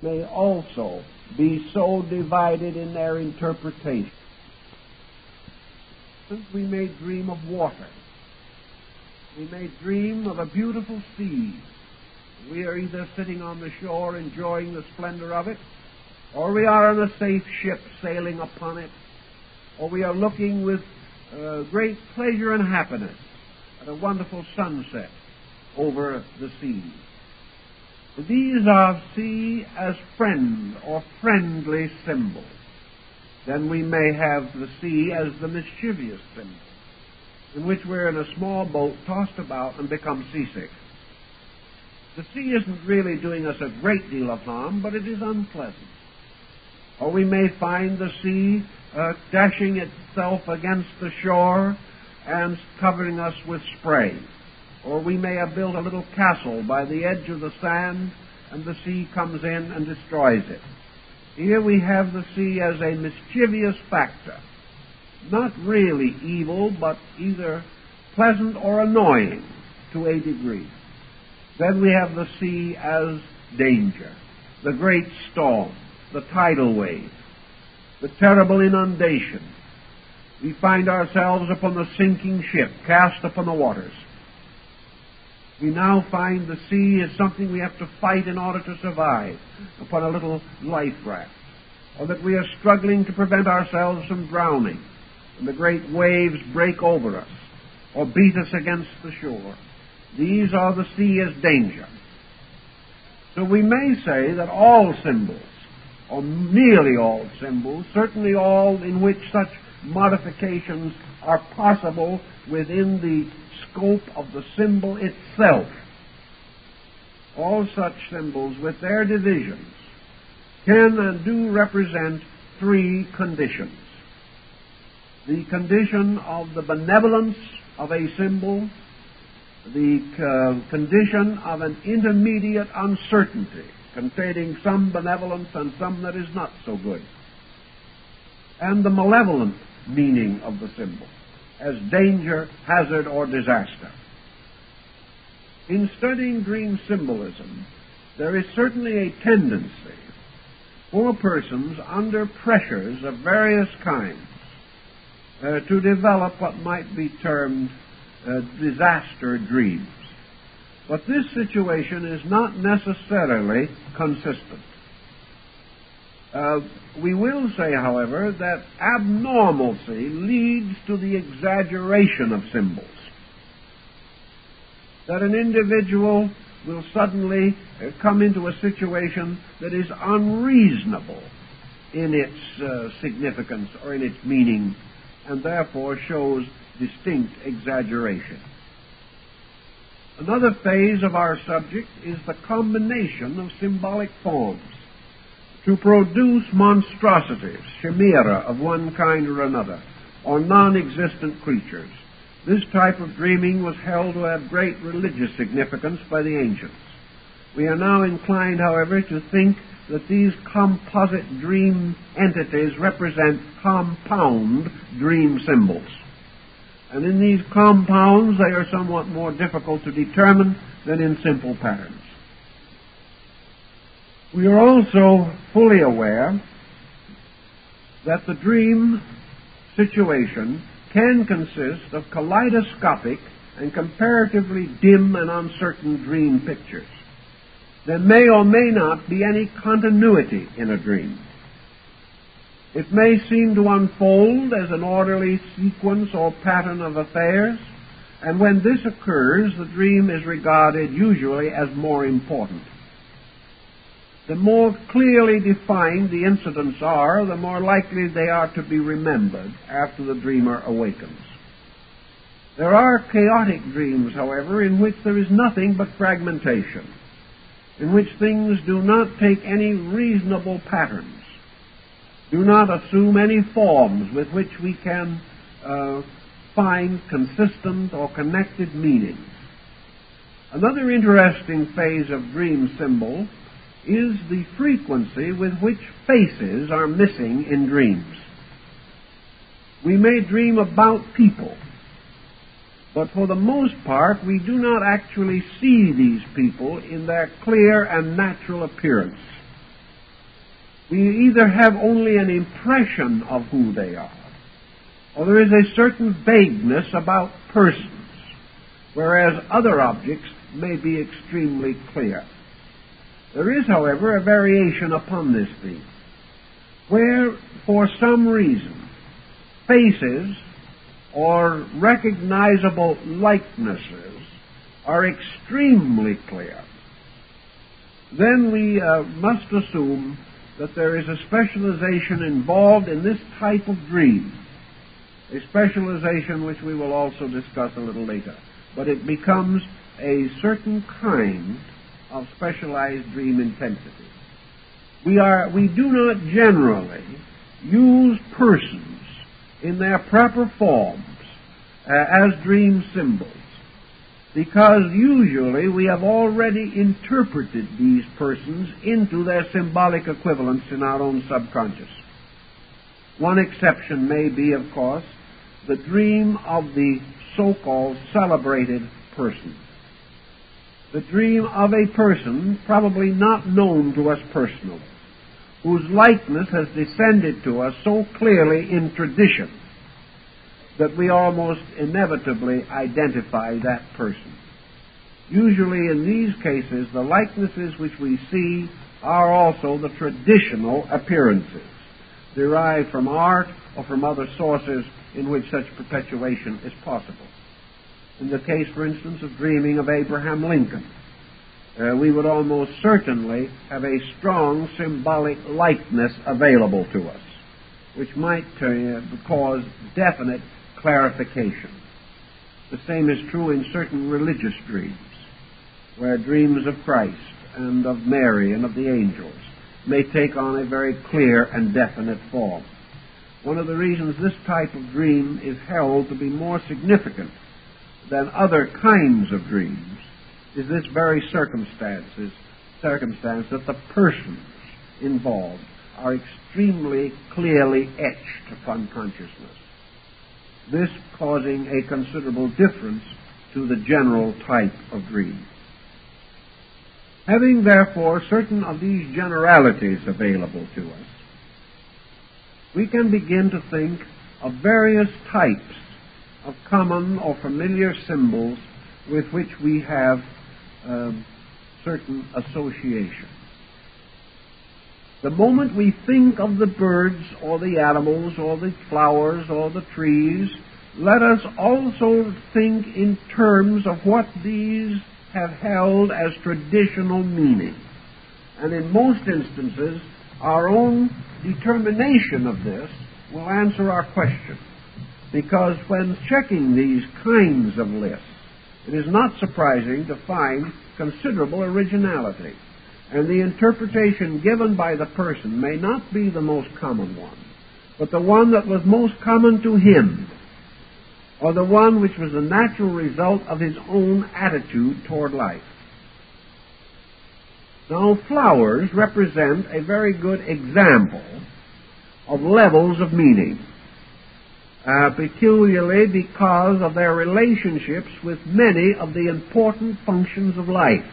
may also be so divided in their interpretation. We may dream of water. We may dream of a beautiful sea. We are either sitting on the shore enjoying the splendor of it, or we are on a safe ship sailing upon it, or we are looking with great pleasure and happiness at a wonderful sunset over the sea. These are seen as friend or friendly symbols. Then we may have the sea as the mischievous symbol, in which we're in a small boat tossed about and become seasick. The sea isn't really doing us a great deal of harm, but it is unpleasant. Or we may find the sea dashing itself against the shore and covering us with spray. Or we may have built a little castle by the edge of the sand, and the sea comes in and destroys it. Here we have the sea as a mischievous factor, not really evil, but either pleasant or annoying to a degree. Then we have the sea as danger, the great storm, the tidal wave, the terrible inundation. We find ourselves upon the sinking ship, cast upon the waters. We now find the sea is something we have to fight in order to survive upon a little life raft, or that we are struggling to prevent ourselves from drowning, and the great waves break over us or beat us against the shore. These are the sea as danger. So we may say that all symbols, or nearly all symbols, certainly all in which such modifications are possible within the scope of the symbol itself, all such symbols with their divisions can and do represent three conditions. The condition of the benevolence of a symbol, the condition of an intermediate uncertainty containing some benevolence and some that is not so good, and the malevolent meaning of the symbol as danger, hazard, or disaster. In studying dream symbolism, there is certainly a tendency for persons under pressures of various kinds to develop what might be termed disaster dreams. But this situation is not necessarily consistent. We will say, however, that abnormalcy leads to the exaggeration of symbols. That an individual will suddenly come into a situation that is unreasonable in its significance or in its meaning, and therefore shows distinct exaggeration. Another phase of our subject is the combination of symbolic forms to produce monstrosities, chimera of one kind or another, or non-existent creatures. This type of dreaming was held to have great religious significance by the ancients. We are now inclined, however, to think that these composite dream entities represent compound dream symbols. And in these compounds, they are somewhat more difficult to determine than in simple patterns. We are also fully aware that the dream situation can consist of kaleidoscopic and comparatively dim and uncertain dream pictures. There may or may not be any continuity in a dream. It may seem to unfold as an orderly sequence or pattern of affairs, and when this occurs, the dream is regarded usually as more important. The more clearly defined the incidents are, the more likely they are to be remembered after the dreamer awakens. There are chaotic dreams, however, in which there is nothing but fragmentation, in which things do not take any reasonable patterns, do not assume any forms with which we can find consistent or connected meanings. Another interesting phase of dream symbol is the frequency with which faces are missing in dreams. We may dream about people, but for the most part we do not actually see these people in their clear and natural appearance. we either have only an impression of who they are, or there is a certain vagueness about persons, whereas other objects may be extremely clear. There is, however, a variation upon this theme, where, for some reason, faces or recognizable likenesses are extremely clear. Then we must assume that there is a specialization involved in this type of dream, a specialization which we will also discuss a little later. But it becomes a certain kind of specialized dream intensity. We do not generally use persons in their proper forms as dream symbols, because usually we have already interpreted these persons into their symbolic equivalents in our own subconscious. One exception may be, of course, the dream of the so-called celebrated person. The dream of a person probably not known to us personally, whose likeness has descended to us so clearly in tradition that we almost inevitably identify that person. Usually in these cases, the likenesses which we see are also the traditional appearances, derived from art or from other sources in which such perpetuation is possible. In the case, for instance, of dreaming of Abraham Lincoln, we would almost certainly have a strong symbolic likeness available to us, which might cause definite clarification. The same is true in certain religious dreams, where dreams of Christ and of Mary and of the angels may take on a very clear and definite form. One of the reasons this type of dream is held to be more significant than other kinds of dreams is this very circumstance that the persons involved are extremely clearly etched upon consciousness, this causing a considerable difference to the general type of dream. Having, therefore, certain of these generalities available to us, we can begin to think of various types of common or familiar symbols with which we have certain association. The moment we think of the birds or the animals or the flowers or the trees, let us also think in terms of what these have held as traditional meaning. And in most instances, our own determination of this will answer our question. Because when checking these kinds of lists, it is not surprising to find considerable originality. And the interpretation given by the person may not be the most common one, but the one that was most common to him, or the one which was the natural result of his own attitude toward life. Now, flowers represent a very good example of levels of meaning, peculiarly because of their relationships with many of the important functions of life.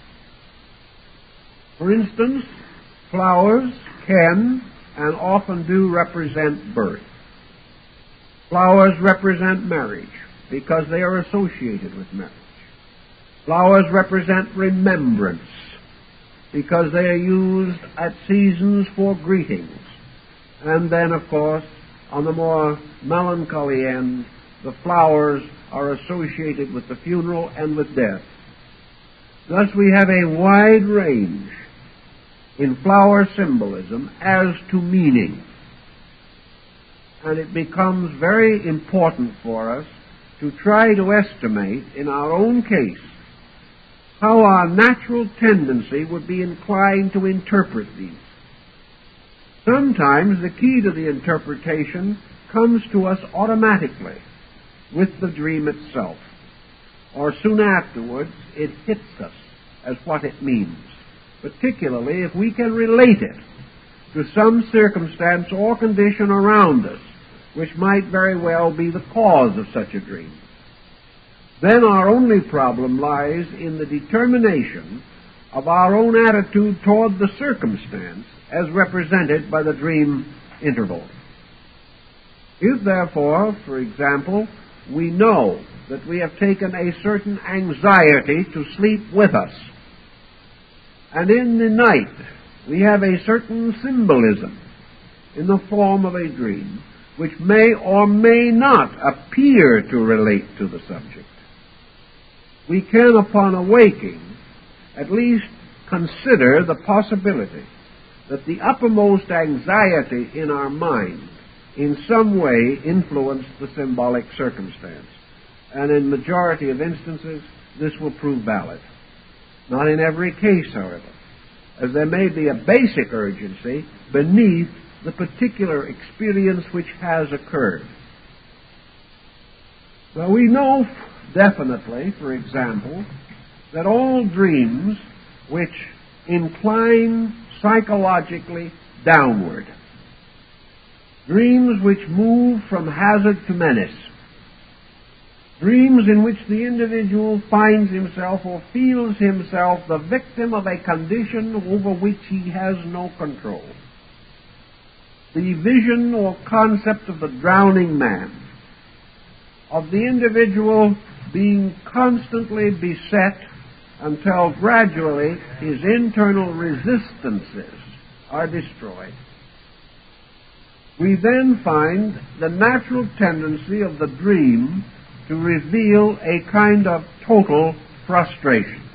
For instance, flowers can and often do represent birth. Flowers represent marriage because they are associated with marriage. Flowers represent remembrance because they are used at seasons for greetings. And then, of course, on the more melancholy end, the flowers are associated with the funeral and with death. Thus we have a wide range in flower symbolism as to meaning. And it becomes very important for us to try to estimate, in our own case, how our natural tendency would be inclined to interpret these. Sometimes the key to the interpretation comes to us automatically with the dream itself, or soon afterwards it hits us as what it means, particularly if we can relate it to some circumstance or condition around us which might very well be the cause of such a dream. Then our only problem lies in the determination of our own attitude toward the circumstance as represented by the dream interval. If, therefore, for example, we know that we have taken a certain anxiety to sleep with us, and in the night we have a certain symbolism in the form of a dream, which may or may not appear to relate to the subject, we can, upon awaking, at least consider the possibility that the uppermost anxiety in our mind in some way influenced the symbolic circumstance. And in majority of instances, this will prove valid. Not in every case, however, as there may be a basic urgency beneath the particular experience which has occurred. Well, we know definitely, for example, that all dreams which incline psychologically downward, dreams which move from hazard to menace, dreams in which the individual finds himself or feels himself the victim of a condition over which he has no control, the vision or concept of the drowning man, of the individual being constantly beset until gradually his internal resistances are destroyed. We then find the natural tendency of the dream to reveal a kind of total frustration.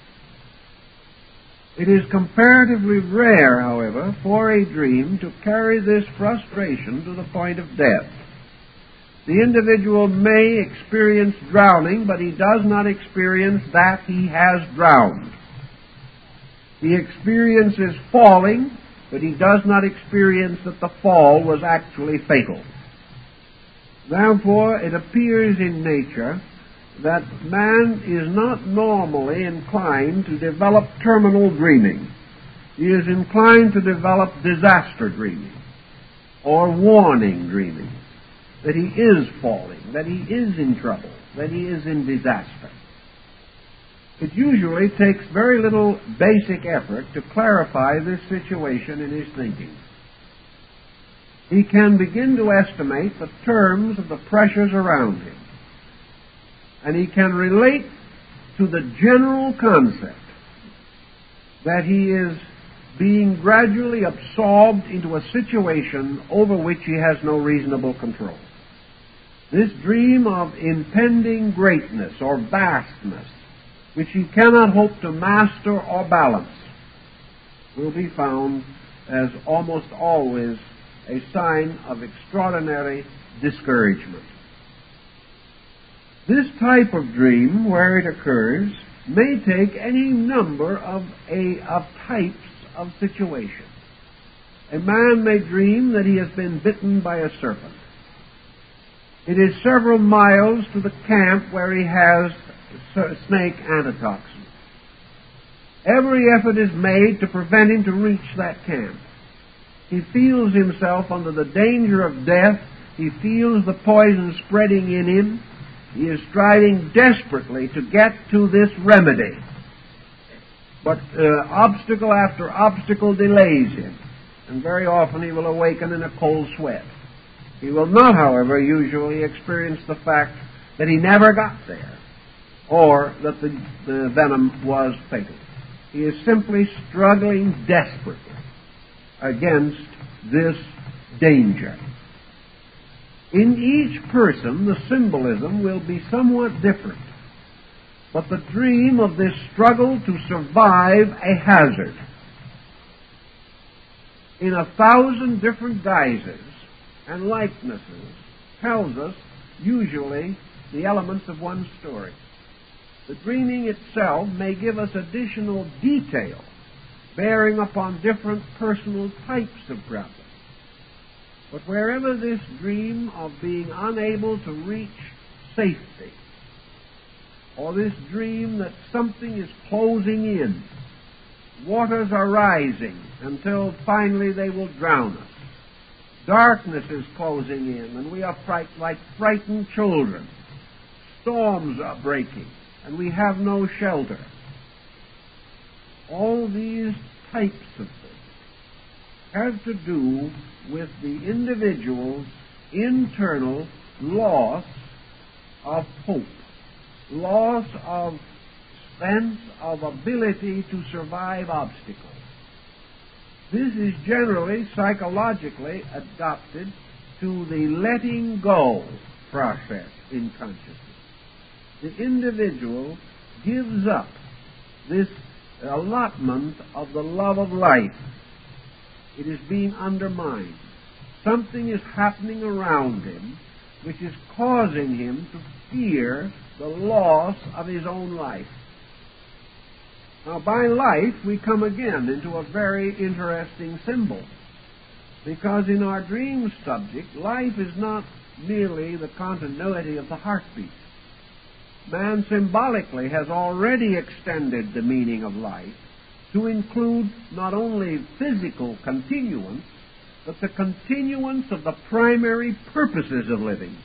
It is comparatively rare, however, for a dream to carry this frustration to the point of death. The individual may experience drowning, but he does not experience that he has drowned. He experiences falling, but he does not experience that the fall was actually fatal. Therefore, it appears in nature that man is not normally inclined to develop terminal dreaming. He is inclined to develop disaster dreaming or warning dreaming, that he is falling, that he is in trouble, that he is in disaster. It usually takes very little basic effort to clarify this situation in his thinking. He can begin to estimate the terms of the pressures around him, and he can relate to the general concept that he is being gradually absorbed into a situation over which he has no reasonable control. This dream of impending greatness or vastness, which he cannot hope to master or balance, will be found as almost always a sign of extraordinary discouragement. This type of dream, where it occurs, may take any number of types of situations. A man may dream that he has been bitten by a serpent. It is several miles to the camp where he has snake antitoxin. Every effort is made to prevent him to reach that camp. He feels himself under the danger of death. He feels the poison spreading in him. He is striving desperately to get to this remedy. But obstacle after obstacle delays him, and very often he will awaken in a cold sweat. He will not, however, usually experience the fact that he never got there, or that the venom was fatal. He is simply struggling desperately against this danger. In each person, the symbolism will be somewhat different, but the dream of this struggle to survive a hazard in 1,000 different guises and likenesses tells us usually the elements of one story. The dreaming itself may give us additional detail bearing upon different personal types of problems. But wherever this dream of being unable to reach safety, or this dream that something is closing in, waters are rising until finally they will drown us, darkness is closing in and we are like frightened children, storms are breaking and we have no shelter. all these types of things have to do with the individual's internal loss of hope, loss of sense of ability to survive obstacles. This is generally psychologically adopted to the letting go process in consciousness. The individual gives up this allotment of the love of life. It is being undermined. Something is happening around him which is causing him to fear the loss of his own life. Now, by life, we come again into a very interesting symbol, because in our dream subject, life is not merely the continuity of the heartbeat. Man symbolically has already extended the meaning of life to include not only physical continuance, but the continuance of the primary purposes of living.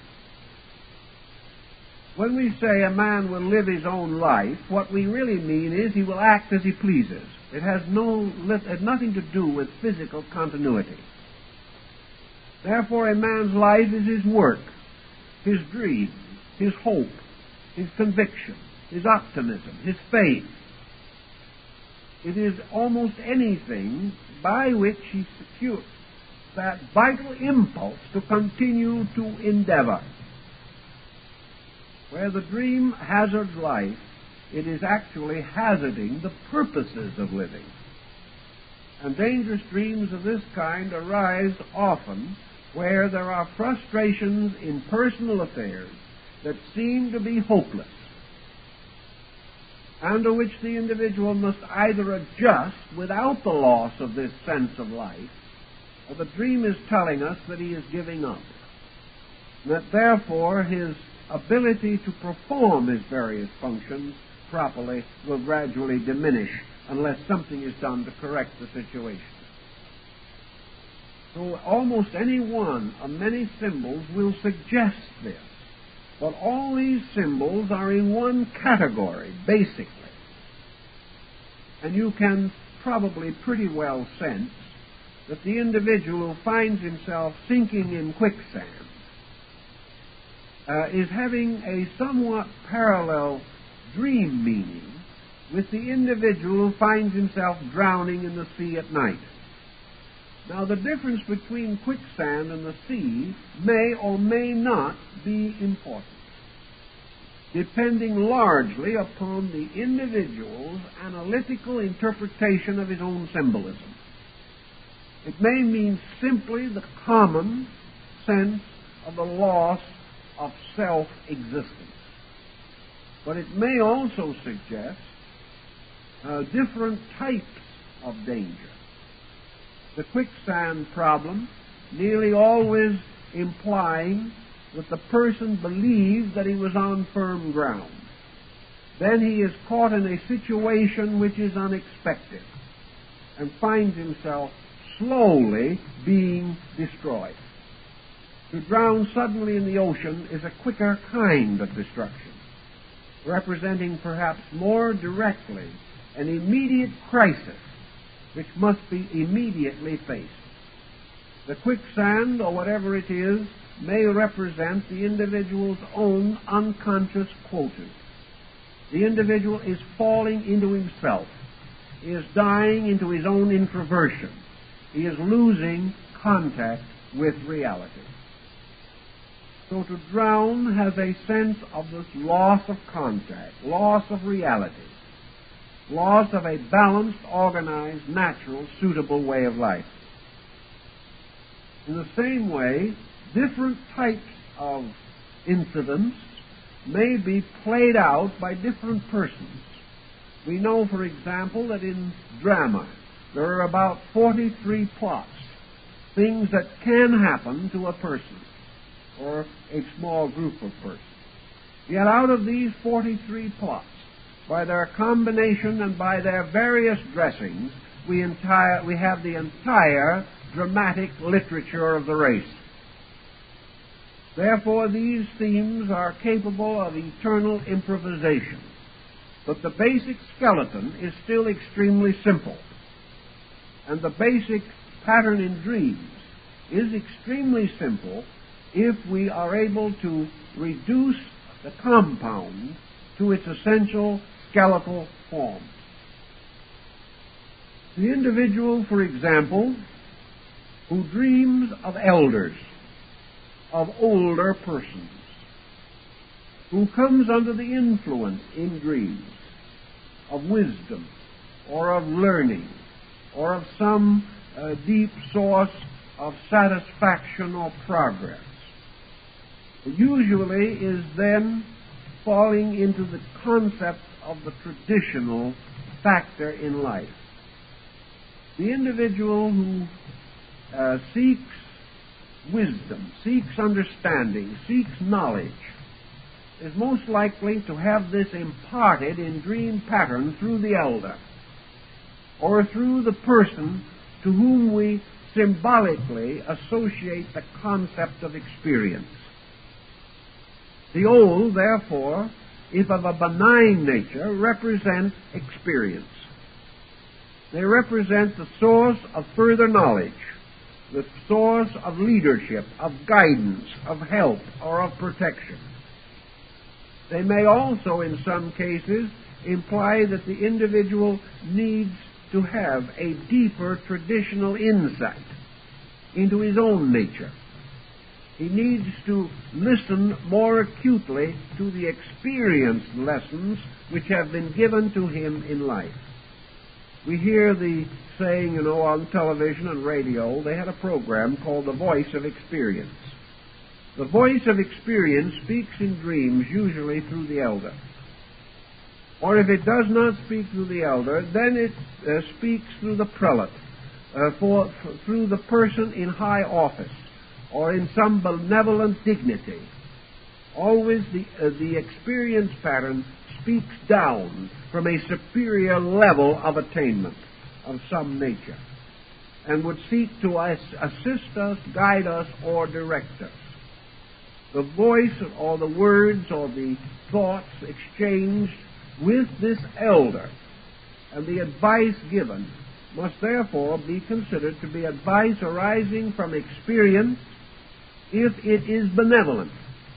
When we say a man will live his own life, what we really mean is he will act as he pleases. It has nothing to do with physical continuity. Therefore, a man's life is his work, his dream, his hope, his conviction, his optimism, his faith. It is almost anything by which he secures that vital impulse to continue to endeavor. Where the dream hazards life, it is actually hazarding the purposes of living. And dangerous dreams of this kind arise often where there are frustrations in personal affairs that seem to be hopeless, and to which the individual must either adjust without the loss of this sense of life, or the dream is telling us that he is giving up, and that therefore his ability to perform his various functions properly will gradually diminish unless something is done to correct the situation. So almost any one of many symbols will suggest this. But all these symbols are in one category, basically. And you can probably pretty well sense that the individual who finds himself sinking in quicksand is having a somewhat parallel dream meaning with the individual who finds himself drowning in the sea at night. Now, the difference between quicksand and the sea may or may not be important, depending largely upon the individual's analytical interpretation of his own symbolism. It may mean simply the common sense of the loss of self-existence, but it may also suggest different types of danger. The quicksand problem nearly always implying that the person believed that he was on firm ground. Then he is caught in a situation which is unexpected and finds himself slowly being destroyed. To drown suddenly in the ocean is a quicker kind of destruction, representing perhaps more directly an immediate crisis which must be immediately faced. The quicksand, or whatever it is, may represent the individual's own unconscious quotient. The individual is falling into himself. He is dying into his own introversion. He is losing contact with reality. So to drown has a sense of this loss of contact, loss of reality, loss of a balanced, organized, natural, suitable way of life. In the same way, different types of incidents may be played out by different persons. We know, for example, that in drama there are about 43 plots, things that can happen to a person or a small group of persons. Yet out of these 43 plots, by their combination and by their various dressings, we have the entire dramatic literature of the race. Therefore, these themes are capable of eternal improvisation. but the basic skeleton is still extremely simple. And the basic pattern in dreams is extremely simple if we are able to reduce the compound to its essential skeletal form. The individual, for example, who dreams of elders, of older persons, who comes under the influence in dreams of wisdom or of learning or of some deep source of satisfaction or progress, usually is then falling into the concept of the traditional factor in life. The individual who seeks wisdom, seeks understanding, seeks knowledge, is most likely to have this imparted in dream pattern through the elder, or through the person to whom we symbolically associate the concept of experience. The old, therefore, if of a benign nature, represent experience. They represent the source of further knowledge, the source of leadership, of guidance, of help, or of protection. They may also, in some cases, imply that the individual needs to have a deeper traditional insight into his own nature. He needs to listen more acutely to the experience lessons which have been given to him in life. We hear the saying, on television and radio. They had a program called The Voice of Experience. The voice of experience speaks in dreams, usually through the elder. Or if it does not speak through the elder, then it speaks through the prelate, through the person in high office, or in some benevolent dignity. Always the experience pattern speaks down from a superior level of attainment of some nature, and would seek to assist us, guide us, or direct us. The voice or the words or the thoughts exchanged with this elder and the advice given must therefore be considered to be advice arising from experience if it is benevolent.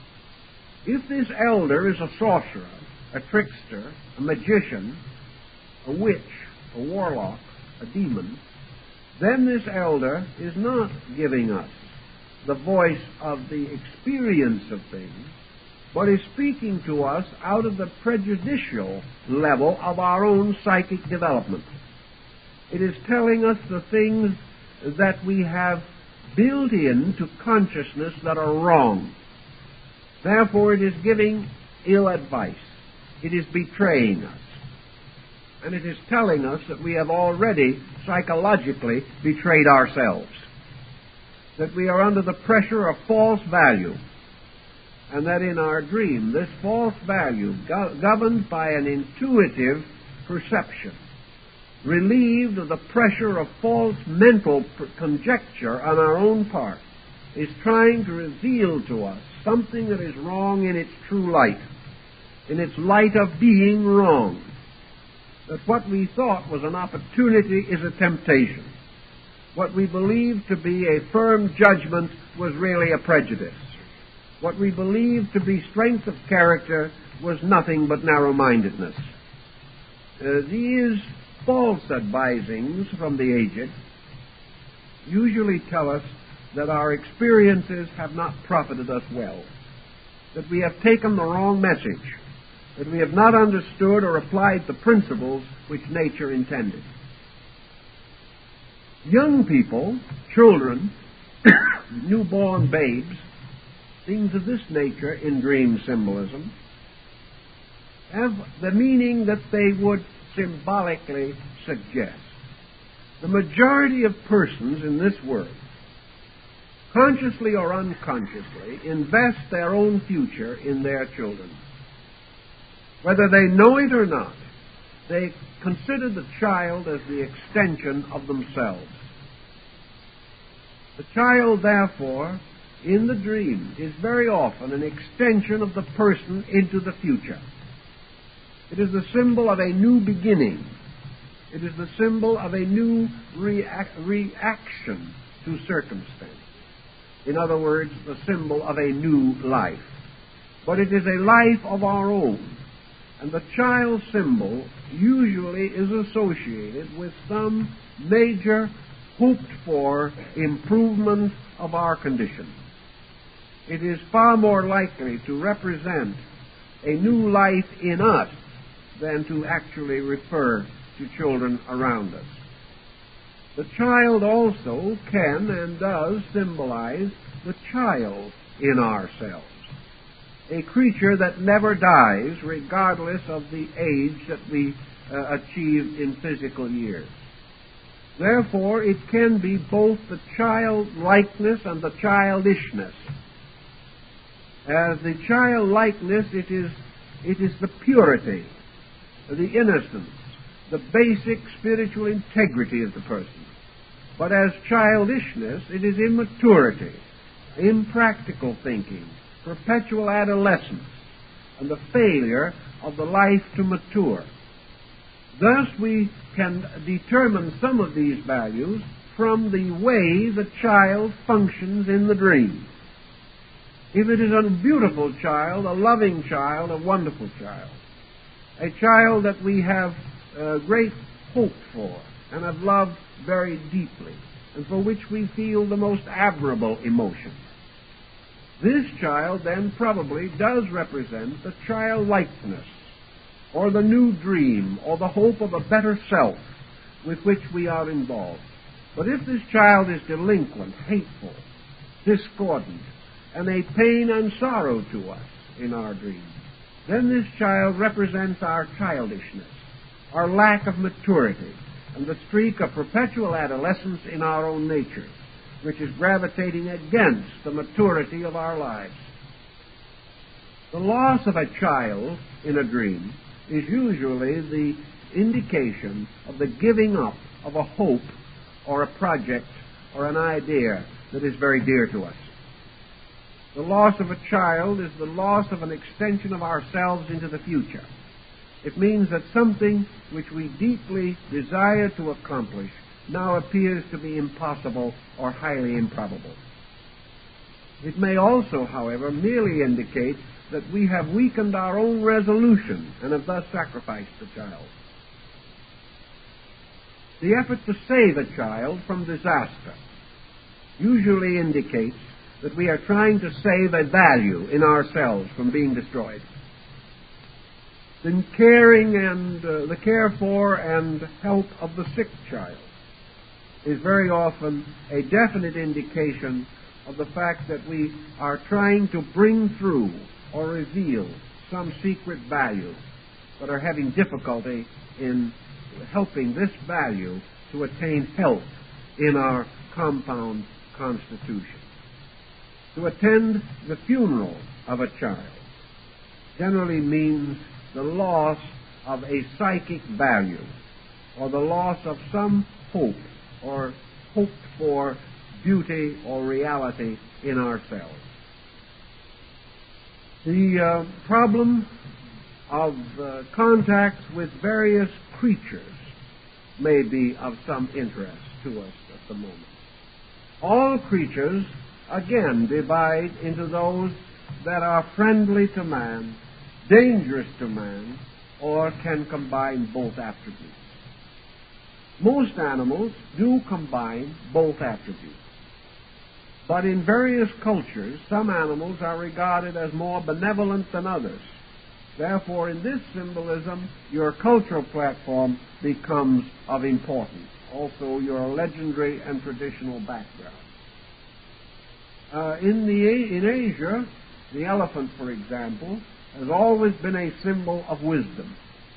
If this elder is a sorcerer, a trickster, a magician, a witch, a warlock, a demon, then this elder is not giving us the voice of the experience of things, but is speaking to us out of the prejudicial level of our own psychic development. It is telling us the things that we have built into consciousness that are wrong. Therefore, it is giving ill advice. It is betraying us. And it is telling us that we have already psychologically betrayed ourselves, that we are under the pressure of false value, and that in our dream, this false value, governed by an intuitive perception, relieved of the pressure of false mental conjecture on our own part, is trying to reveal to us something that is wrong in its true light, in its light of being wrong. That what we thought was an opportunity is a temptation. What we believed to be a firm judgment was really a prejudice. What we believed to be strength of character was nothing but narrow-mindedness. These false advisings from the aged usually tell us that our experiences have not profited us well, that we have taken the wrong message, that we have not understood or applied the principles which nature intended. Young people, children, newborn babes, things of this nature in dream symbolism, have the meaning that they would symbolically suggest. The majority of persons in this world, consciously or unconsciously, invest their own future in their children. Whether they know it or not, they consider the child as the extension of themselves. The child, therefore, in the dream, is very often an extension of the person into the future. It is the symbol of a new beginning. It is the symbol of a new reaction to circumstance. In other words, the symbol of a new life. But it is a life of our own. And the child symbol usually is associated with some major hoped-for improvement of our condition. It is far more likely to represent a new life in us than to actually refer to children around us. The child also can and does symbolize the child in ourselves, a creature that never dies regardless of the age that we achieve in physical years. Therefore, it can be both the childlikeness and the childishness. As the childlikeness, it is the purity, the innocence, the basic spiritual integrity of the person. But as childishness, it is immaturity, impractical thinking, perpetual adolescence, and the failure of the life to mature. Thus, we can determine some of these values from the way the child functions in the dream. If it is a beautiful child, a loving child, a wonderful child, a child that we have great hope for and have loved very deeply, and for which we feel the most admirable emotion, this child then probably does represent the childlikeness, or the new dream, or the hope of a better self with which we are involved. But if this child is delinquent, hateful, discordant, and a pain and sorrow to us in our dream, then this child represents our childishness, our lack of maturity, and the streak of perpetual adolescence in our own natures, which is gravitating against the maturity of our lives. The loss of a child in a dream is usually the indication of the giving up of a hope or a project or an idea that is very dear to us. The loss of a child is the loss of an extension of ourselves into the future. It means that something which we deeply desire to accomplish now appears to be impossible or highly improbable. It may also, however, merely indicate that we have weakened our own resolution and have thus sacrificed the child. The effort to save a child from disaster usually indicates that we are trying to save a value in ourselves from being destroyed. The caring and the care for and help of the sick child is very often a definite indication of the fact that we are trying to bring through or reveal some secret value, but are having difficulty in helping this value to attain health in our compound constitution. To attend the funeral of a child generally means the loss of a psychic value, or the loss of some hope or hoped for beauty or reality in ourselves. The problem of contact with various creatures may be of some interest to us at the moment. All creatures, again, divide into those that are friendly to man, dangerous to man, or can combine both attributes. Most animals do combine both attributes. But in various cultures, some animals are regarded as more benevolent than others. Therefore, in this symbolism, your cultural platform becomes of importance. Also, your legendary and traditional background. In Asia, the elephant, for example, has always been a symbol of wisdom.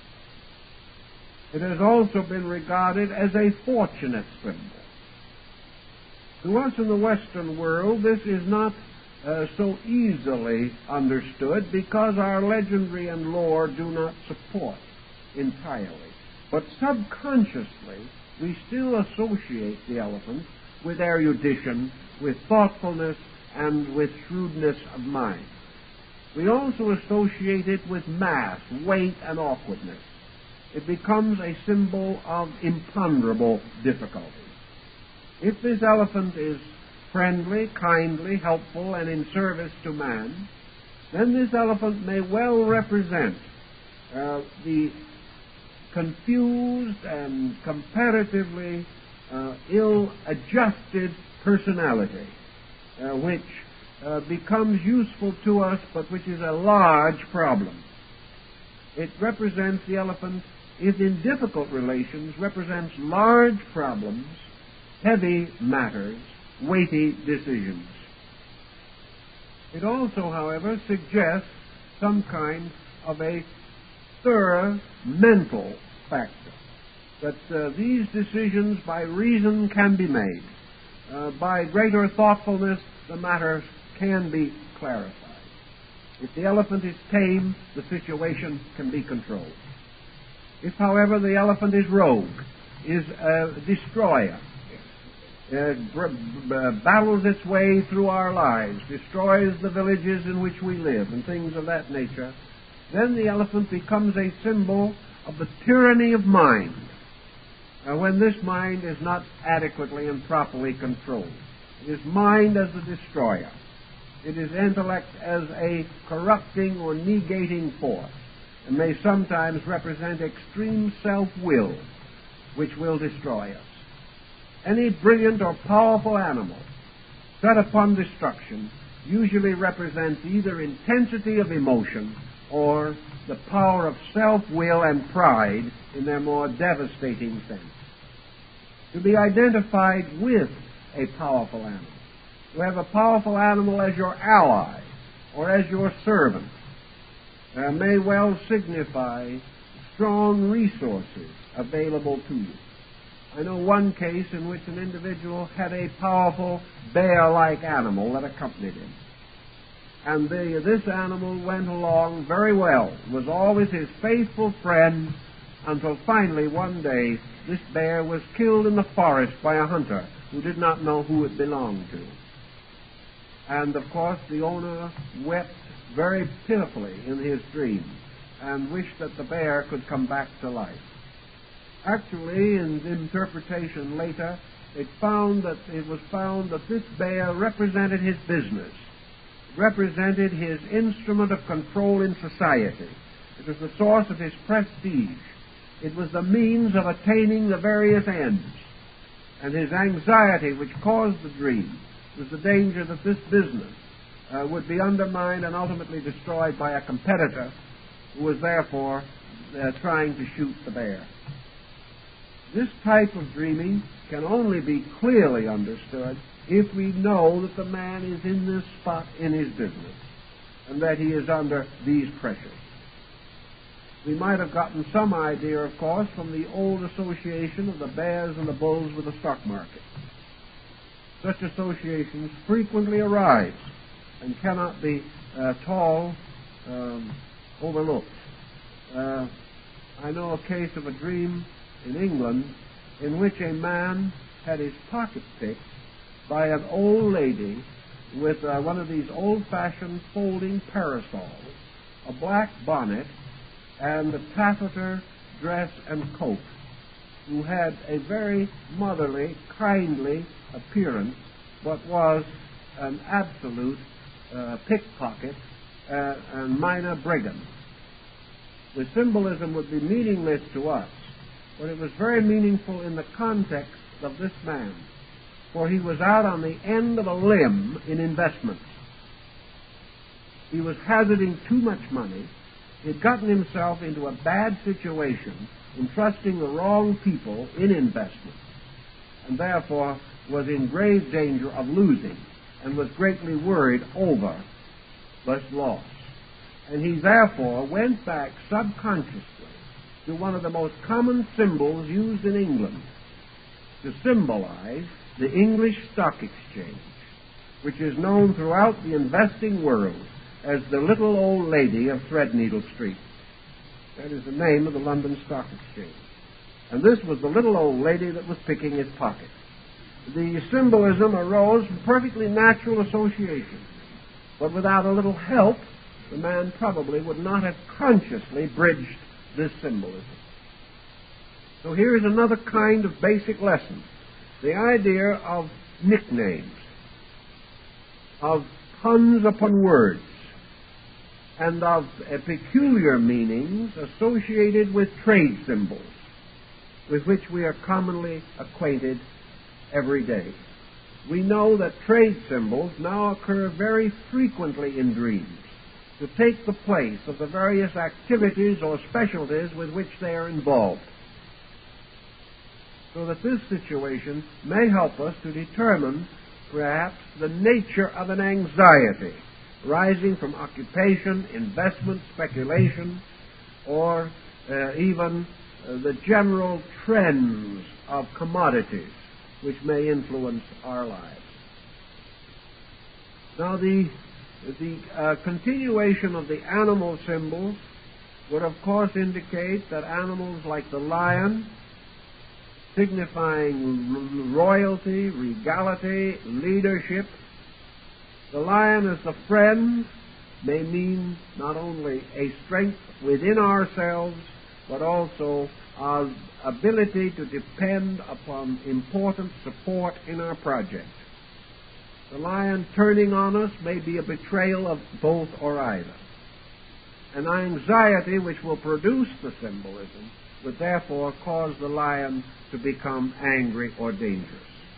It has also been regarded as a fortunate symbol. To us in the Western world, this is not so easily understood because our legendary and lore do not support entirely. But subconsciously, we still associate the elephant with erudition, with thoughtfulness, and with shrewdness of mind. We also associate it with mass, weight, and awkwardness. It becomes a symbol of imponderable difficulty. If this elephant is friendly, kindly, helpful, and in service to man, then this elephant may well represent the confused and comparatively ill-adjusted personality which becomes useful to us, but which is a large problem. It represents, the elephant, if in difficult relations, represents large problems, heavy matters, weighty decisions. It also, however, suggests some kind of a thorough mental factor, that these decisions by reason can be made. By greater thoughtfulness, the matters can be clarified. If the elephant is tame, the situation can be controlled. If, however, the elephant is rogue, is a destroyer, battles its way through our lives, destroys the villages in which we live, and things of that nature, then the elephant becomes a symbol of the tyranny of mind, when this mind is not adequately and properly controlled. It is mind as the destroyer. It is intellect as a corrupting or negating force, and may sometimes represent extreme self-will, which will destroy us. Any brilliant or powerful animal set upon destruction usually represents either intensity of emotion or the power of self-will and pride in their more devastating sense. To be identified with a powerful animal, to have a powerful animal as your ally or as your servant, may well signify strong resources available to you. I know one case in which an individual had a powerful bear-like animal that accompanied him. And this animal went along very well, was always his faithful friend, until finally one day this bear was killed in the forest by a hunter who did not know who it belonged to. And of course the owner wept very pitifully in his dream and wished that the bear could come back to life. Actually, in interpretation later, it was found that this bear represented his business, represented his instrument of control in society. It was the source of his prestige. It was the means of attaining the various ends. And his anxiety, which caused the dream, was the danger that this business would be undermined and ultimately destroyed by a competitor who was therefore trying to shoot the bear. This type of dreaming can only be clearly understood if we know that the man is in this spot in his business and that he is under these pressures. We might have gotten some idea, of course, from the old association of the bears and the bulls with the stock market. Such associations frequently arise and cannot be at all overlooked. I know a case of a dream in England in which a man had his pocket picked by an old lady with one of these old-fashioned folding parasols, a black bonnet, and a taffeta dress and coat, who had a very motherly, kindly appearance, but was an absolute pickpocket and minor brigand. The symbolism would be meaningless to us, but it was very meaningful in the context of this man, for he was out on the end of a limb in investments. He was hazarding too much money. He had gotten himself into a bad situation in trusting the wrong people in investments, and therefore was in grave danger of losing, and was greatly worried over this loss. And he therefore went back subconsciously to one of the most common symbols used in England to symbolize the English Stock Exchange, which is known throughout the investing world as the little old lady of Threadneedle Street. That is the name of the London Stock Exchange. And this was the little old lady that was picking his pocket. The symbolism arose from perfectly natural association, but without a little help, the man probably would not have consciously bridged this symbolism. So here is another kind of basic lesson. The idea of nicknames, of puns upon words, and of peculiar meanings associated with trade symbols with which we are commonly acquainted every day. We know that trade symbols now occur very frequently in dreams to take the place of the various activities or specialties with which they are involved. So that this situation may help us to determine, perhaps, the nature of an anxiety rising from occupation, investment, speculation, or even the general trends of commodities which may influence our lives. Now, the continuation of the animal symbols would, of course, indicate that animals like the lion, signifying royalty, regality, leadership. The lion as the friend may mean not only a strength within ourselves, but also our ability to depend upon important support in our project. The lion turning on us may be a betrayal of both or either. An anxiety which will produce the symbolism would therefore cause the lion to become angry or dangerous.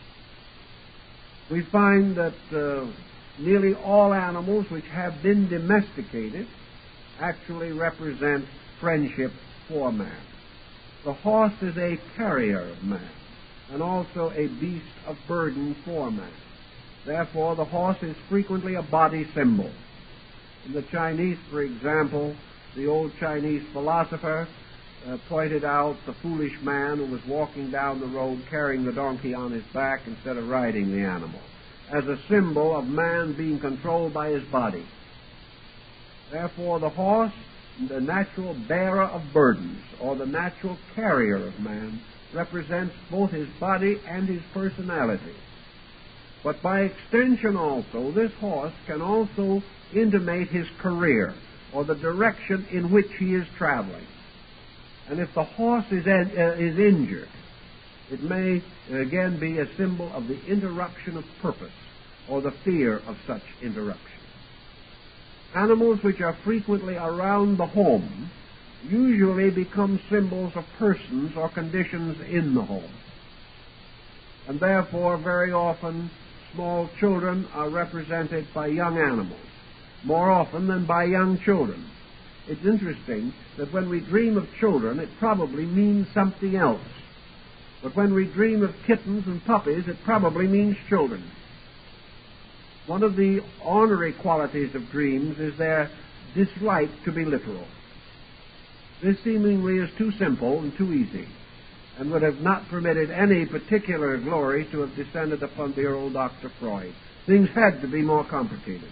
We find that nearly all animals which have been domesticated actually represent friendship for man. The horse is a carrier of man, and also a beast of burden for man. Therefore, the horse is frequently a body symbol. In the Chinese, for example, the old Chinese philosopher pointed out the foolish man who was walking down the road carrying the donkey on his back instead of riding the animal, as a symbol of man being controlled by his body. Therefore, the horse, the natural bearer of burdens, or the natural carrier of man, represents both his body and his personality. But by extension also, this horse can also intimate his career, or the direction in which he is traveling. And if the horse is injured, it may again be a symbol of the interruption of purpose, or the fear of such interruption. Animals which are frequently around the home usually become symbols of persons or conditions in the home. And therefore, very often, small children are represented by young animals, more often than by young children. It's interesting that when we dream of children, it probably means something else. But when we dream of kittens and puppies, it probably means children. One of the ornery qualities of dreams is their dislike to be literal. This seemingly is too simple and too easy, and would have not permitted any particular glory to have descended upon dear old Dr. Freud. Things had to be more complicated.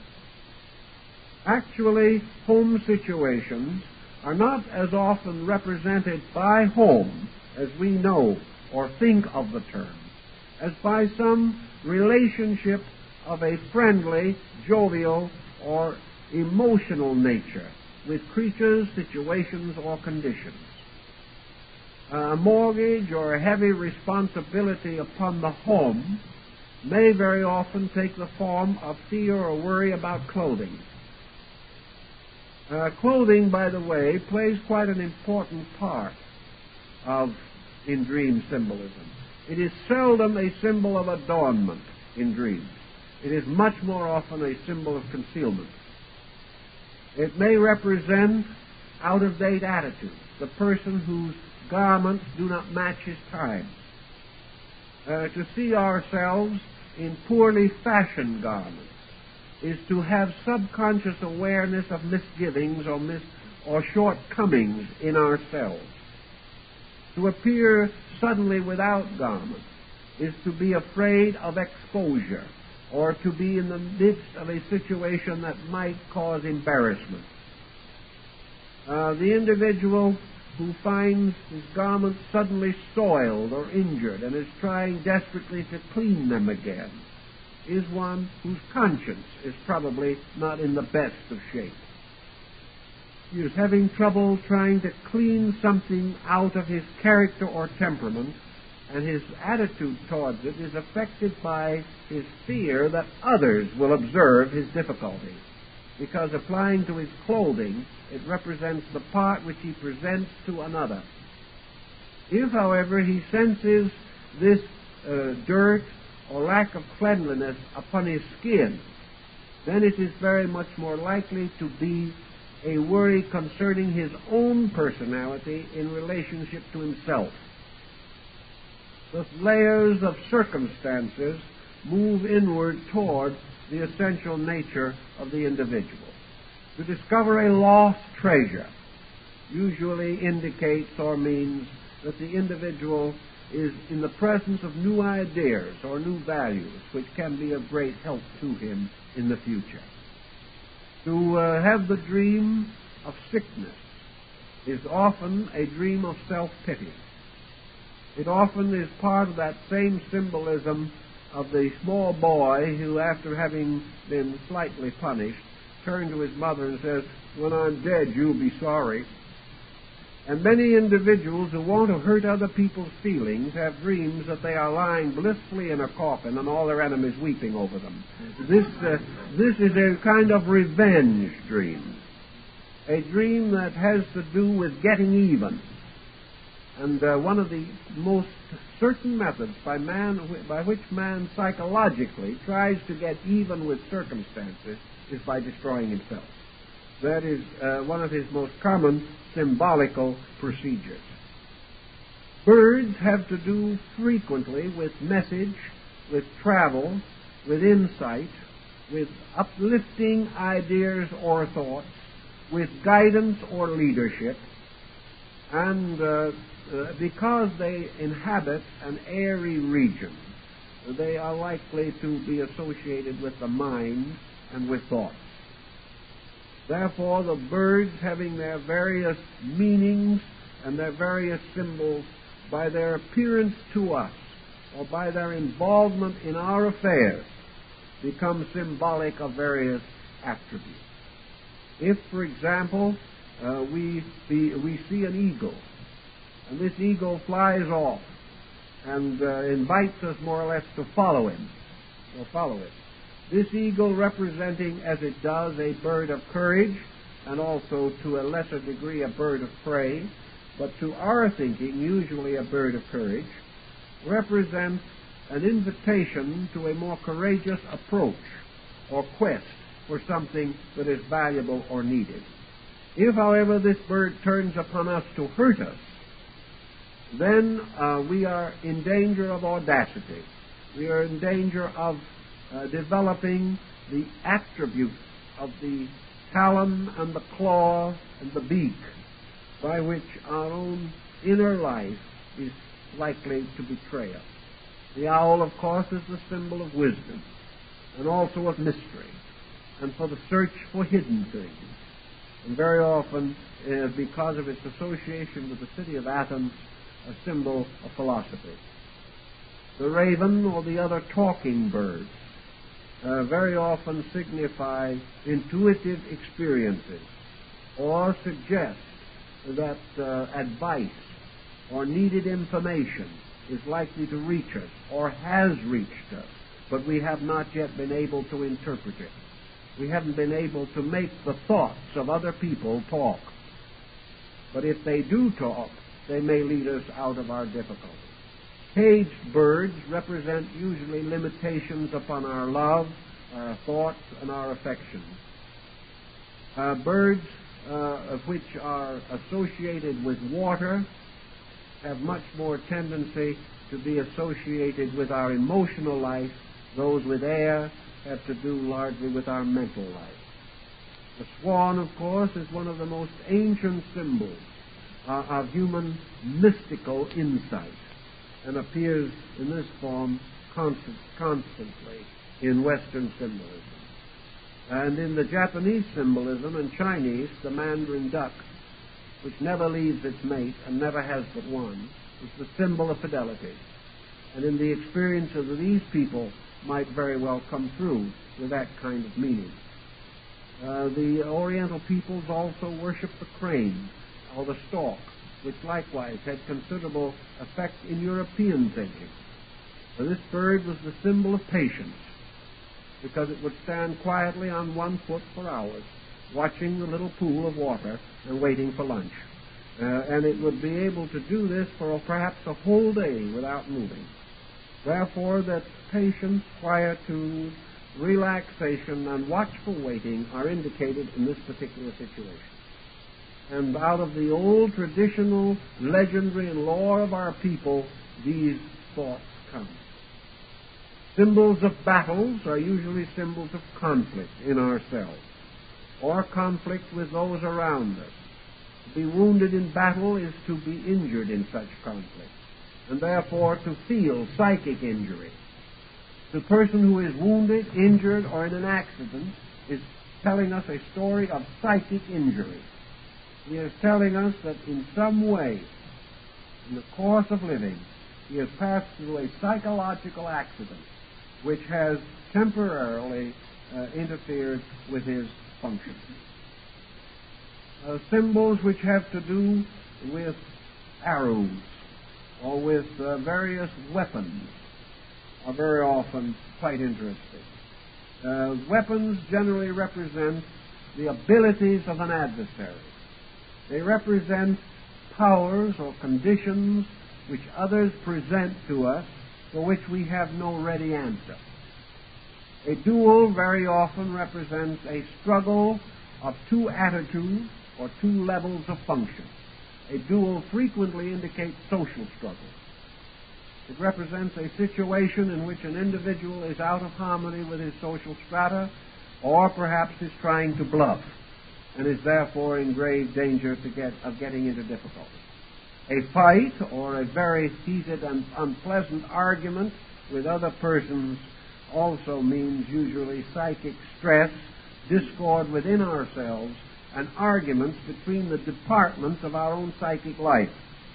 Actually, home situations are not as often represented by home as we know or think of the term, as by some relationship of a friendly, jovial, or emotional nature with creatures, situations, or conditions. A mortgage or a heavy responsibility upon the home may very often take the form of fear or worry about clothing. Clothing, by the way, plays quite an important part in dream symbolism. It is seldom a symbol of adornment in dreams. It is much more often a symbol of concealment. It may represent out-of-date attitudes, the person whose garments do not match his times. To see ourselves in poorly fashioned garments is to have subconscious awareness of misgivings or shortcomings in ourselves. To appear suddenly without garments is to be afraid of exposure, or to be in the midst of a situation that might cause embarrassment. The individual who finds his garments suddenly soiled or injured and is trying desperately to clean them again is one whose conscience is probably not in the best of shape. he is having trouble trying to clean something out of his character or temperament, and his attitude towards it is affected by his fear that others will observe his difficulty, because applying to his clothing, it represents the part which he presents to another. If, however, he senses this dirt or lack of cleanliness upon his skin, then it is very much more likely to be a worry concerning his own personality in relationship to himself. The layers of circumstances move inward toward the essential nature of the individual. To discover a lost treasure usually indicates or means that the individual is in the presence of new ideas or new values which can be of great help to him in the future. To have the dream of sickness is often a dream of self-pity. It often is part of that same symbolism of the small boy who, after having been slightly punished, turned to his mother and says, "When I'm dead, you'll be sorry." And many individuals who want to hurt other people's feelings have dreams that they are lying blissfully in a coffin and all their enemies weeping over them. This is a kind of revenge dream, a dream that has to do with getting even. And one of the most certain methods by which man psychologically tries to get even with circumstances is by destroying himself. That is one of his most common symbolical procedures. Birds have to do frequently with message, with travel, with insight, with uplifting ideas or thoughts, with guidance or leadership, and because they inhabit an airy region, they are likely to be associated with the mind and with thoughts. Therefore, the birds, having their various meanings and their various symbols, by their appearance to us or by their involvement in our affairs, become symbolic of various attributes. If, for example, we see an eagle, and this eagle flies off and invites us more or less to follow him, or follow it. This eagle representing, as it does, a bird of courage, and also to a lesser degree a bird of prey, but to our thinking usually a bird of courage, represents an invitation to a more courageous approach or quest for something that is valuable or needed. If, however, this bird turns upon us to hurt us, then we are in danger of audacity. We are in danger of developing the attributes of the talon and the claw and the beak by which our own inner life is likely to betray us. The owl, of course, is the symbol of wisdom and also of mystery and for the search for hidden things. And very often, because of its association with the city of Athens, a symbol of philosophy. The raven or the other talking birds very often signify intuitive experiences or suggest that advice or needed information is likely to reach us or has reached us, but we have not yet been able to interpret it. We haven't been able to make the thoughts of other people talk. But if they do talk, they may lead us out of our difficulty. Caged birds represent usually limitations upon our love, our thoughts, and our affections. Birds which are associated with water have much more tendency to be associated with our emotional life. Those with air have to do largely with our mental life. The swan, of course, is one of the most ancient symbols of human mystical insight, and appears in this form constantly in Western symbolism. And in the Japanese symbolism and Chinese, the mandarin duck, which never leaves its mate and never has but one, is the symbol of fidelity. And in the experience of these people might very well come through with that kind of meaning. The Oriental peoples also worshiped the crane or the stork, which likewise had considerable effect in European thinking. This bird was the symbol of patience, because it would stand quietly on one foot for hours, watching the little pool of water and waiting for lunch. And it would be able to do this for perhaps a whole day without moving. Therefore, that patience, quietude, relaxation, and watchful waiting are indicated in this particular situation. And out of the old traditional legendary and lore of our people, these thoughts come. Symbols of battles are usually symbols of conflict in ourselves, or conflict with those around us. To be wounded in battle is to be injured in such conflict, and therefore to feel psychic injury. The person who is wounded, injured, or in an accident is telling us a story of psychic injury. He is telling us that in some way, in the course of living, he has passed through a psychological accident which has temporarily interfered with his function. Symbols which have to do with arrows or with various weapons are very often quite interesting. Weapons generally represent the abilities of an adversary. They represent powers or conditions which others present to us for which we have no ready answer. A duel very often represents a struggle of two attitudes or two levels of function. A duel frequently indicates social struggle. It represents a situation in which an individual is out of harmony with his social strata, or perhaps is trying to bluff, and is therefore in grave danger of getting into difficulty. A fight or a very heated and unpleasant argument with other persons also means usually psychic stress, discord within ourselves, and arguments between the departments of our own psychic life.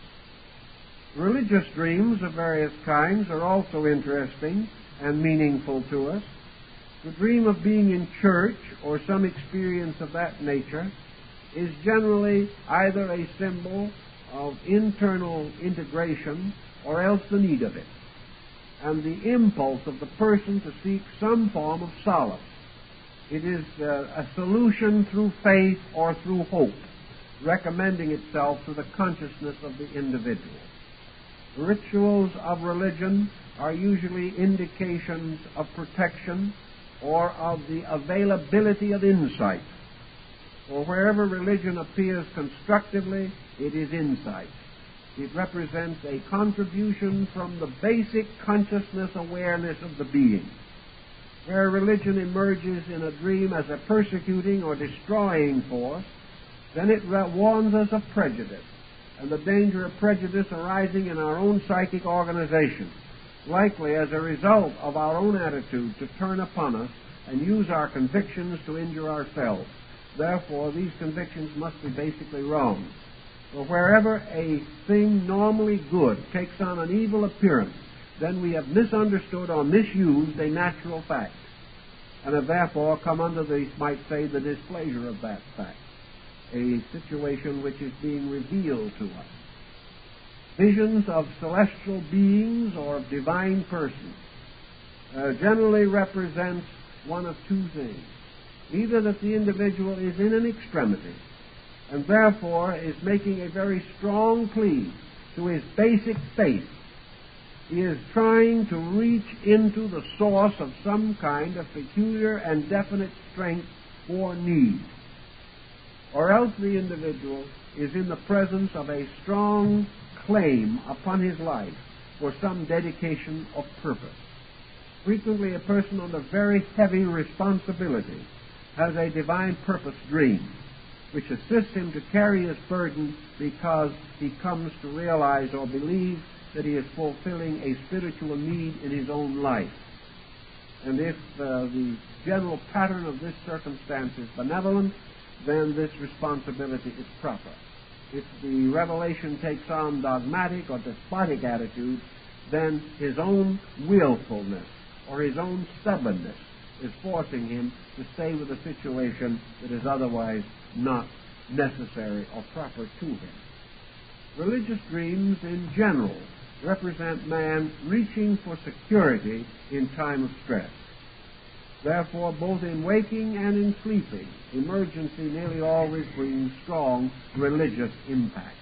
Religious dreams of various kinds are also interesting and meaningful to us. The dream of being in church or some experience of that nature is generally either a symbol of internal integration or else the need of it, and the impulse of the person to seek some form of solace. It is a solution through faith or through hope, recommending itself to the consciousness of the individual. Rituals of religion are usually indications of protection or of the availability of insight. For wherever religion appears constructively, it is insight. It represents a contribution from the basic consciousness awareness of the being. Where religion emerges in a dream as a persecuting or destroying force, then it warns us of prejudice and the danger of prejudice arising in our own psychic organization, likely as a result of our own attitude to turn upon us and use our convictions to injure ourselves. Therefore, these convictions must be basically wrong. For wherever a thing normally good takes on an evil appearance, then we have misunderstood or misused a natural fact, and have therefore come under the, might say, the displeasure of that fact, a situation which is being revealed to us. Visions of celestial beings or of divine persons generally represents one of two things. Either that the individual is in an extremity and therefore is making a very strong plea to his basic faith. He is trying to reach into the source of some kind of peculiar and definite strength or need. Or else the individual is in the presence of a strong claim upon his life for some dedication of purpose. Frequently a person under very heavy responsibility has a divine purpose dream, which assists him to carry his burden because he comes to realize or believe that he is fulfilling a spiritual need in his own life. And if the general pattern of this circumstance is benevolent, then this responsibility is proper. If the revelation takes on dogmatic or despotic attitude, then his own willfulness or his own stubbornness is forcing him to stay with a situation that is otherwise not necessary or proper to him. Religious dreams in general represent man reaching for security in time of stress. Therefore, both in waking and in sleeping, emergency nearly always brings strong religious impact.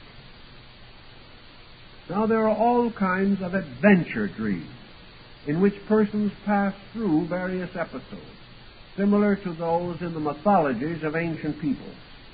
Now, there are all kinds of adventure dreams in which persons pass through various episodes, similar to those in the mythologies of ancient peoples.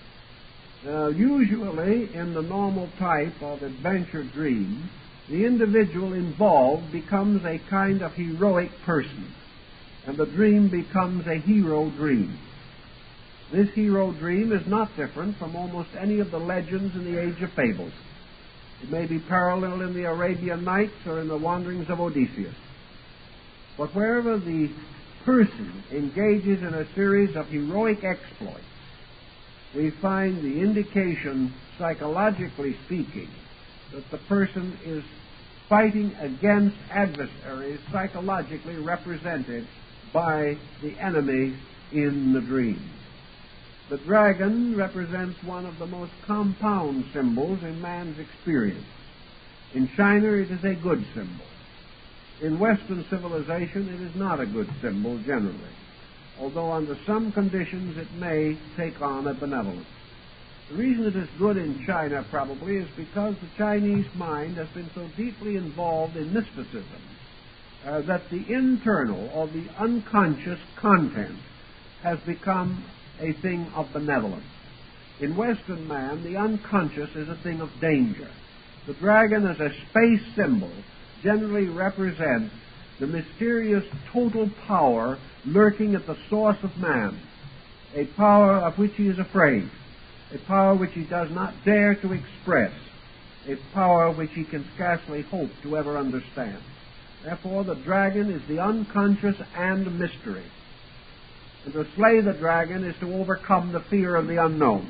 Usually, in the normal type of adventure dream, the individual involved becomes a kind of heroic person, and the dream becomes a hero dream. This hero dream is not different from almost any of the legends in the Age of Fables. It may be paralleled in the Arabian Nights or in the wanderings of Odysseus. But wherever the person engages in a series of heroic exploits, we find the indication, psychologically speaking, that the person is fighting against adversaries psychologically represented by the enemy in the dream. The dragon represents one of the most compound symbols in man's experience. In China, it is a good symbol. In Western civilization, it is not a good symbol generally, although under some conditions it may take on a benevolence. The reason it is good in China probably is because the Chinese mind has been so deeply involved in mysticism that the internal or the unconscious content has become a thing of benevolence. In Western man, the unconscious is a thing of danger. The dragon as a space symbol generally represents the mysterious total power lurking at the source of man, a power of which he is afraid, a power which he does not dare to express, a power which he can scarcely hope to ever understand. Therefore, the dragon is the unconscious and mystery. And to slay the dragon is to overcome the fear of the unknown.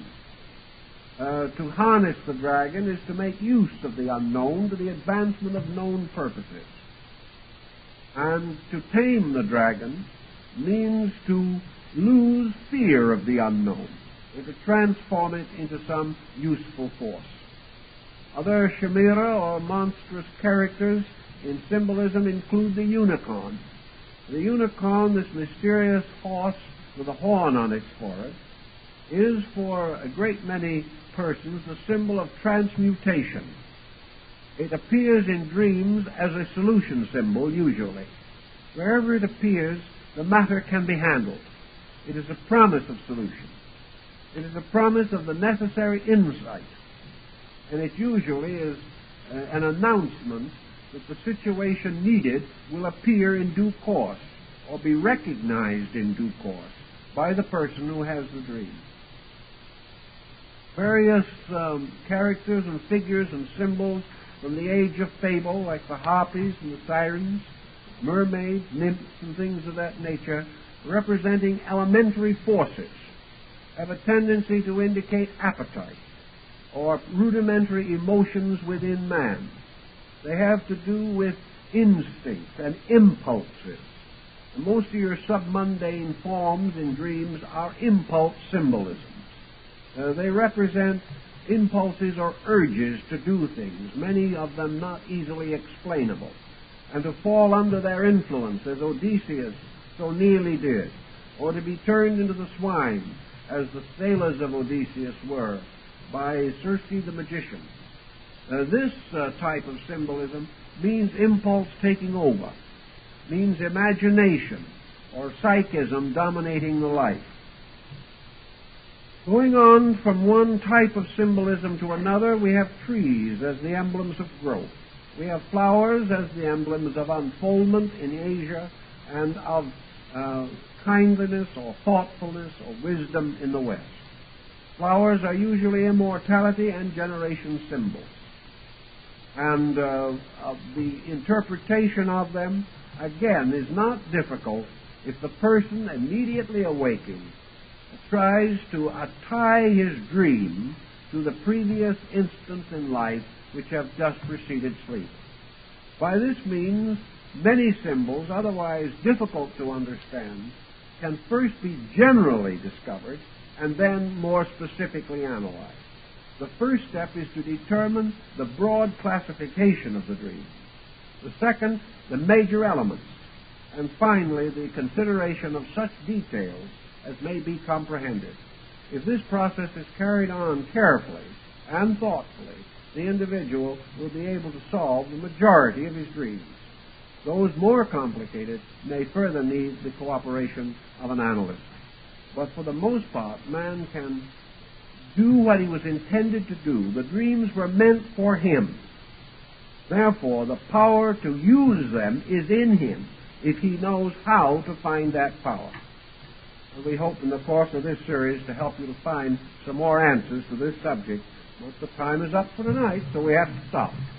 To harness the dragon is to make use of the unknown to the advancement of known purposes. And to tame the dragon means to lose fear of the unknown and to transform it into some useful force. Other chimera or monstrous characters in symbolism include the unicorn. The unicorn, this mysterious horse with a horn on its forehead, is for a great many persons the symbol of transmutation. It appears in dreams as a solution symbol, usually. Wherever it appears, the matter can be handled. It is a promise of solution. It is a promise of the necessary insight. And it usually is an announcement that the situation needed will appear in due course or be recognized in due course by the person who has the dream. Various characters and figures and symbols from the age of fable, like the harpies and the sirens, mermaids, nymphs, and things of that nature, representing elementary forces, have a tendency to indicate appetite or rudimentary emotions within man. They have to do with instincts and impulses. And most of your submundane forms in dreams are impulse symbolisms. They represent impulses or urges to do things, many of them not easily explainable, and to fall under their influence, as Odysseus so nearly did, or to be turned into the swine, as the sailors of Odysseus were, by Circe the magician. This type of symbolism means impulse taking over, means imagination or psychism dominating the life. Going on from one type of symbolism to another, we have trees as the emblems of growth. We have flowers as the emblems of unfoldment in Asia and of kindliness or thoughtfulness or wisdom in the West. Flowers are usually immortality and generation symbols. And the interpretation of them, again, is not difficult if the person immediately awaking tries to tie his dream to the previous instance in life which have just preceded sleep. By this means, many symbols, otherwise difficult to understand, can first be generally discovered and then more specifically analyzed. The first step is to determine the broad classification of the dream. The second, the major elements. And finally, the consideration of such details as may be comprehended. If this process is carried on carefully and thoughtfully, the individual will be able to solve the majority of his dreams. Those more complicated may further need the cooperation of an analyst. But for the most part, man can do what he was intended to do. The dreams were meant for him. Therefore, the power to use them is in him if he knows how to find that power. And we hope in the course of this series to help you to find some more answers to this subject. But the time is up for tonight, so we have to stop.